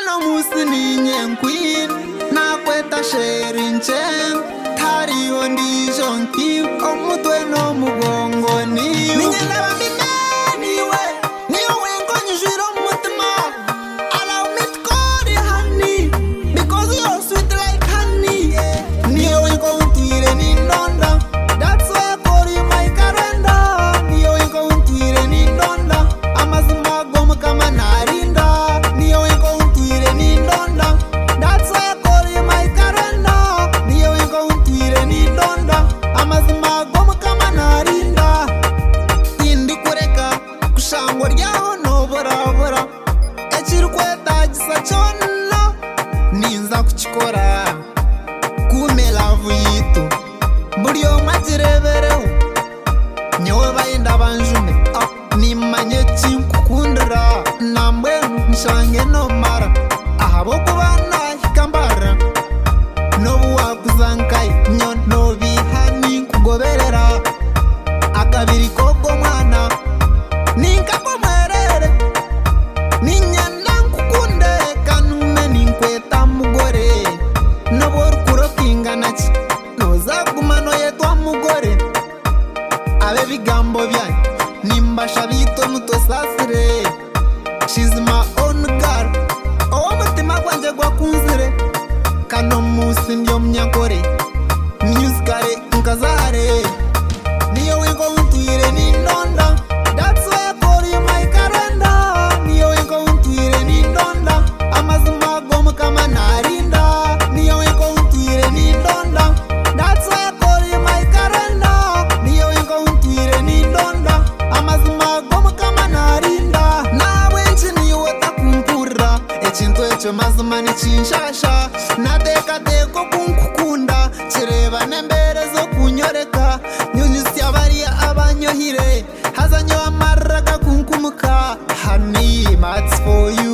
no musi ni queen na kweta sharing chen tari ondi jonki omutwe no mugongo ni ninyenda bamine niwe niyo wengo nyijiro mutima allow me to call you honey because you're sweet like honey niyo wengo untire ni ndonda that's why I call you my calendar niyo wengo untire ni ndonda amazima gomu kama narinda niyo wengo untire ni ndonda that's why I call you my calendar niyo wengo untire ni ndonda amazima gomu kama narinda indi kureka kushangwa ryaho no borabora ekiri kwetagisa cyonna ninza kukikora kume love yitu buri omwe agirebereho nyewe bayenda banjume nimanye kinkukundira nambwe nshange nomara ahabo kuba nahika mbara nobu wakuzankaye nyo nobihani kugoberera akabiri koko mwana ninkakomwerere ninyenda nkukunde kanume ninkweta mugore noborkurokingana-ki nozagumano yetwa mugore abe bigambo byanyu nimbasha bito mutosasire she's my own girl omutima gwanje gwakunzire kano musi ndiyo mnyakore musicale nkazare niyo wengo untwire ni ndonda that's why I call you my calendar niyo wengo untwire ni ndonda amazima gomu kama narinda niyo wengo untwire ni ndonda that's why I call you my calendar niyo wengo untwire ni ndonda amazima gomu kama narinda nawe nchi niyo takumpura ekintu ekyo mazima nikinshasha natekateko kunkukunda kireba n'embere zo kunyoreka nyunyusya bariya abanyohire hazanyo amarraga kunkumuka honey, that's for you.